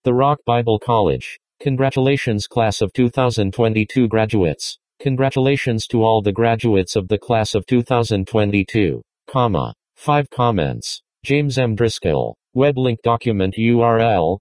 The Rock Bible College. Congratulations class of 2022 graduates. Congratulations to all the graduates of the class of 2022. 5 comments. James M. Driscoll. Web link document URL,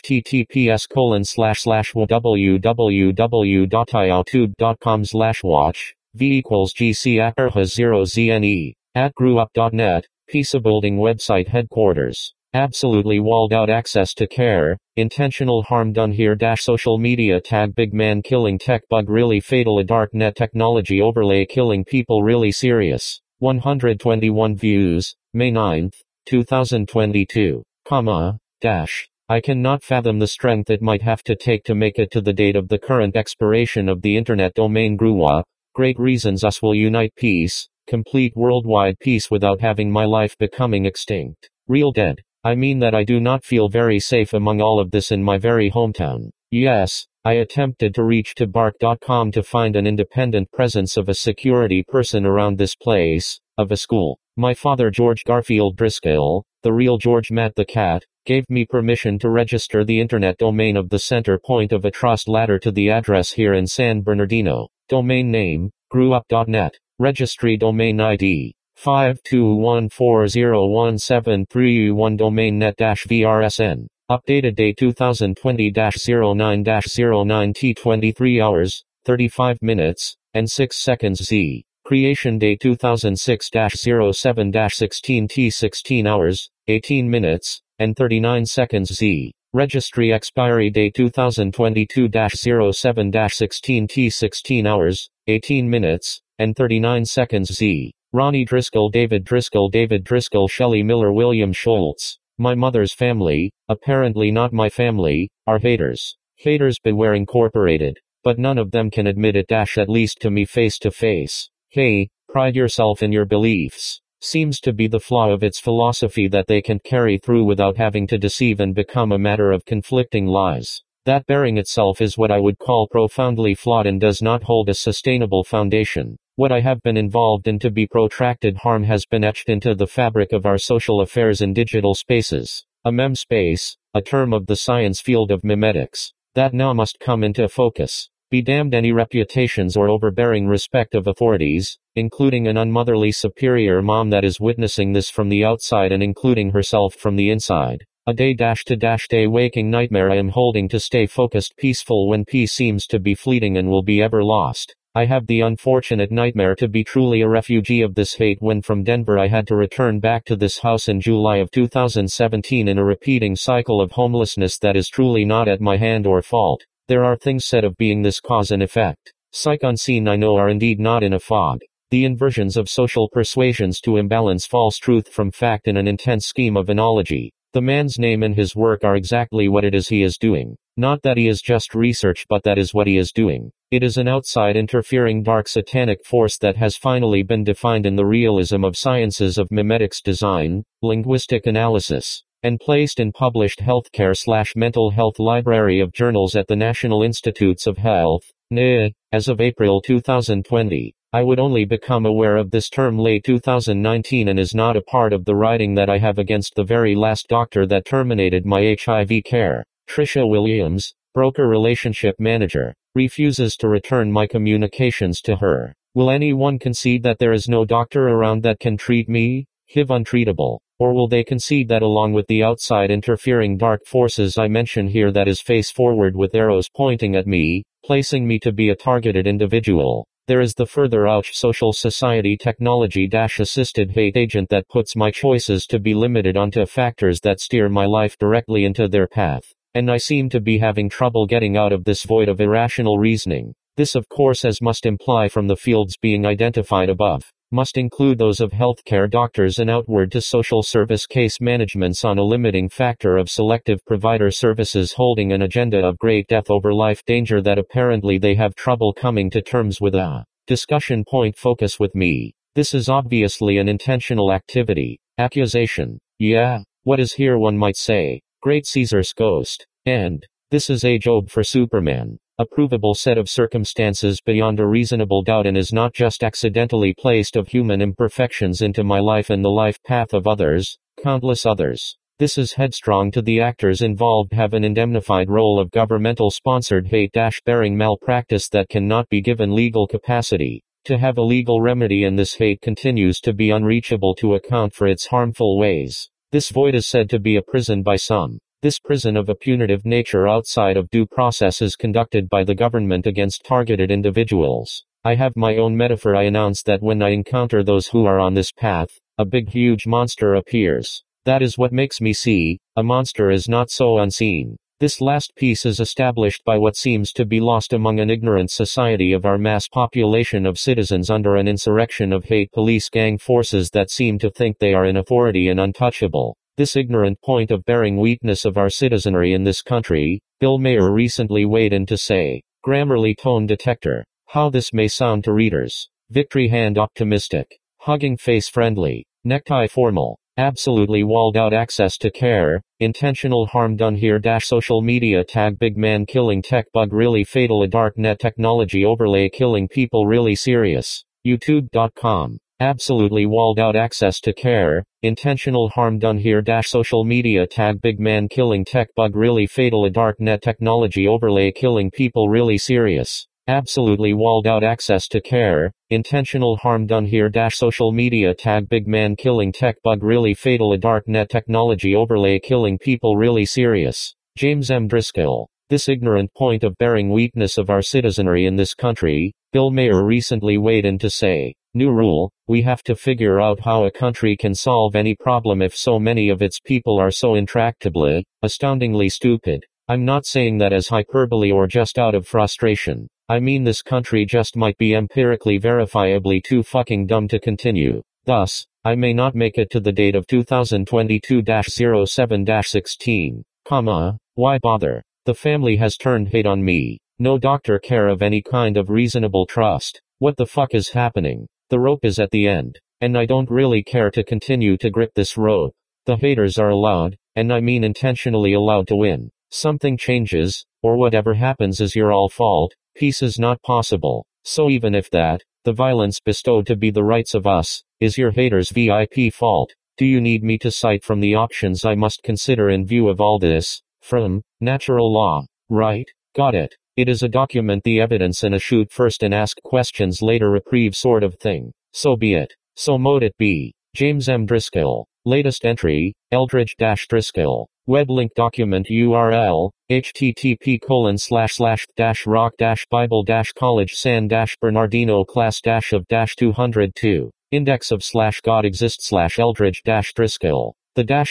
https://www.ioutube.com/watch, v = gc@0zne, @grewup.net, Pisa Building website headquarters. Absolutely walled out access to care, intentional harm done here - social media tag big man killing tech bug really fatal a dark net technology overlay killing people really serious. 121 views, May 9, 2022, I cannot fathom the strength it might have to take to make it to the date of the current expiration of the internet domain GREWUP. Great reasons us will unite peace, complete worldwide peace without having my life becoming extinct. Real dead. I mean that I do not feel very safe among all of this in my very hometown. Yes, I attempted to reach to bark.com to find an independent presence of a security person around this place, of a school. My father George Garfield Driscoll, the real George Matt the Cat, gave me permission to register the internet domain of the center point of a trust ladder to the address here in San Bernardino. Domain name, grewup.net. Registry domain ID, 521401731 domain net-vrsn. Updated date 2020-09-09 T 23 hours, 35 minutes, and 6 seconds Z. Creation date 2006-07-16 T 16 hours, 18 minutes, and 39 seconds Z. Registry expiry date 2022-07-16 T 16 hours, 18 minutes, and 39 seconds Z. Ronnie Driscoll David Driscoll Shelley Miller William Schultz. My mother's family, apparently not my family, are haters. Haters beware incorporated. But none of them can admit it at least to me face to face. Hey, pride yourself in your beliefs. Seems to be the flaw of its philosophy that they can carry through without having to deceive and become a matter of conflicting lies. That bearing itself is what I would call profoundly flawed and does not hold a sustainable foundation. What I have been involved in to be protracted harm has been etched into the fabric of our social affairs in digital spaces. A mem space, a term of the science field of memetics, that now must come into focus. Be damned any reputations or overbearing respect of authorities, including an unmotherly superior mom that is witnessing this from the outside and including herself from the inside. A day-to-day waking nightmare I am holding to stay focused peaceful when peace seems to be fleeting and will be ever lost. I have the unfortunate nightmare to be truly a refugee of this hate when from Denver I had to return back to this house in July of 2017 in a repeating cycle of homelessness that is truly not at my hand or fault. There are things said of being this cause and effect. Psych unseen I know are indeed not in a fog. The inversions of social persuasions to imbalance false truth from fact in an intense scheme of analogy. The man's name and his work are exactly what it is he is doing. Not that he is just research but that is what he is doing. It is an outside interfering dark satanic force that has finally been defined in the realism of sciences of memetics design, linguistic analysis, and placed in published healthcare/mental health library of journals at the National Institutes of Health, NIH, as of April 2020. I would only become aware of this term late 2019 and is not a part of the writing that I have against the very last doctor that terminated my HIV care. Tricia Williams, broker relationship manager, refuses to return my communications to her. Will anyone concede that there is no doctor around that can treat me? HIV untreatable. Or will they concede that along with the outside interfering dark forces I mention here that is face forward with arrows pointing at me, placing me to be a targeted individual? There is the further ouch social society technology-assisted hate agent that puts my choices to be limited onto factors that steer my life directly into their path. And I seem to be having trouble getting out of this void of irrational reasoning. This of course as must imply from the fields being identified above, must include those of healthcare doctors and outward to social service case managements on a limiting factor of selective provider services holding an agenda of great death over life danger that apparently they have trouble coming to terms with. Discussion point focus with me. This is obviously an intentional activity. Accusation. Yeah, what is here one might say. Great Caesar's ghost. And, this is a job for Superman. A provable set of circumstances beyond a reasonable doubt and is not just accidentally placed of human imperfections into my life and the life path of others, countless others. This is headstrong to the actors involved have an indemnified role of governmental sponsored hate-bearing malpractice that cannot be given legal capacity to have a legal remedy, and this hate continues to be unreachable to account for its harmful ways. This void is said to be a prison by some. This prison of a punitive nature outside of due process is conducted by the government against targeted individuals. I have my own metaphor. I announce that when I encounter those who are on this path, a big huge monster appears. That is what makes me see, a monster is not so unseen. This last piece is established by what seems to be lost among an ignorant society of our mass population of citizens under an insurrection of hate police gang forces that seem to think they are in authority and untouchable. This ignorant point of bearing weakness of our citizenry in this country, Bill Maher recently weighed in to say, Grammarly tone detector. How this may sound to readers. Victory hand optimistic. Hugging face friendly. Necktie formal. Absolutely walled out access to care. Intentional harm done here. Social media tag big man killing tech bug really fatal. A dark net technology overlay killing people really serious. YouTube.com. Absolutely walled out access to care. Intentional harm done here. Social media tag big man killing tech bug really fatal. A dark net technology overlay killing people really serious. Absolutely walled out access to care. Intentional harm done here. Social media tag big man killing tech bug really fatal. A dark net technology overlay killing people really serious. James M. Driscoll. This ignorant point of bearing weakness of our citizenry in this country, Bill Maher recently weighed in to say, new rule, we have to figure out how a country can solve any problem if so many of its people are so intractably, astoundingly stupid. I'm not saying that as hyperbole or just out of frustration. I mean this country just might be empirically verifiably too fucking dumb to continue. Thus, I may not make it to the date of 2022-07-16, why bother? The family has turned hate on me. No doctor care of any kind of reasonable trust. What the fuck is happening? The rope is at the end, and I don't really care to continue to grip this rope. The haters are allowed, and I mean intentionally allowed to win. Something changes, or whatever happens is your all fault. Peace is not possible. So even if that, the violence bestowed to be the rights of us, is your haters' VIP fault, do you need me to cite from the options I must consider in view of all this? From natural law. Right? Got it. It is a document the evidence and a shoot first and ask questions later reprieve sort of thing. So be it. So mote it be. James M. Driscoll. Latest entry, Eldridge-Driscoll. Web link document URL, http://rock-bible-college-san-bernardino class-of-202. Index of /God exists/Eldridge-Driscoll. The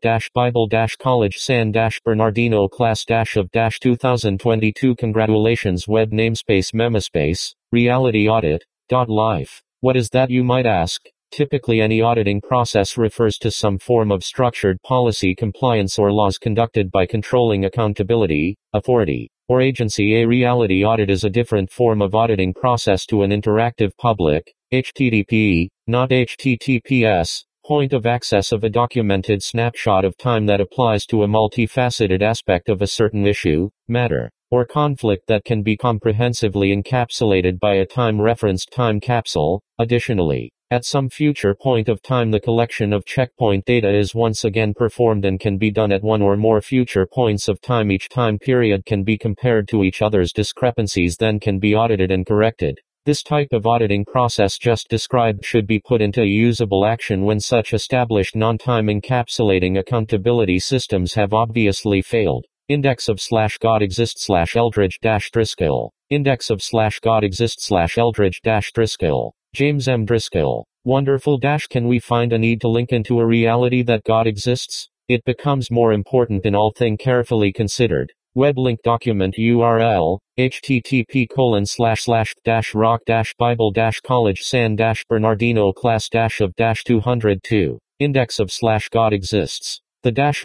rock-bible-college-san-bernardino class-of-2022. Congratulations. Web namespace memospace, reality audit. Life. What is that, you might ask? Typically any auditing process refers to some form of structured policy compliance or laws conducted by controlling accountability, authority, or agency. A reality audit is a different form of auditing process to an interactive public, HTTP, not HTTPS, point of access of a documented snapshot of time that applies to a multifaceted aspect of a certain issue, matter, or conflict that can be comprehensively encapsulated by a time-referenced time capsule. Additionally, at some future point of time the collection of checkpoint data is once again performed and can be done at one or more future points of time. Each time period can be compared to each other's discrepancies, then can be audited and corrected. This type of auditing process just described should be put into usable action when such established non-time encapsulating accountability systems have obviously failed. Index of /God exists/Eldridge-Driscoll. Index of /God exists/Eldridge-Driscoll. James M. Driscoll. Wonderful. Can we find a need to link into a reality that God exists? It becomes more important in all thing carefully considered. Web link document URL, http://rock-bible-college-san-bernardino class-of-202. Index of /God exists. The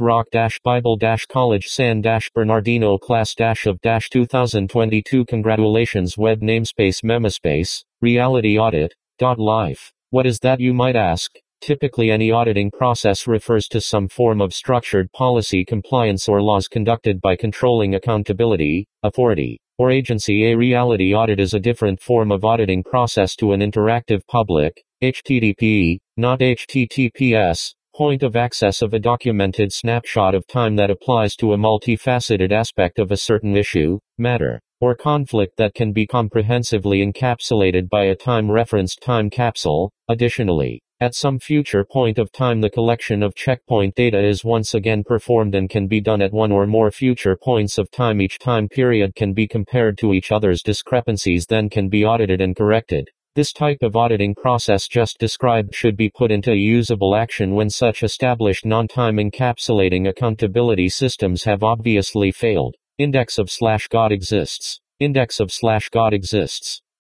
rock-bible-college-san-bernardino class-of-2022. Congratulations. Web namespace memospace, reality audit. Life. What is that, you might ask? Typically any auditing process refers to some form of structured policy compliance or laws conducted by controlling accountability, authority, or agency. A reality audit is a different form of auditing process to an interactive public, HTTP, not HTTPS, point of access of a documented snapshot of time that applies to a multifaceted aspect of a certain issue, matter, or conflict that can be comprehensively encapsulated by a time-referenced time capsule. Additionally, at some future point of time the collection of checkpoint data is once again performed and can be done at one or more future points of time. Each time period can be compared to each other's discrepancies, then can be audited and corrected. This type of auditing process just described should be put into usable action when such established non-time encapsulating accountability systems have obviously failed. Index of /God exists. Index of /God exists.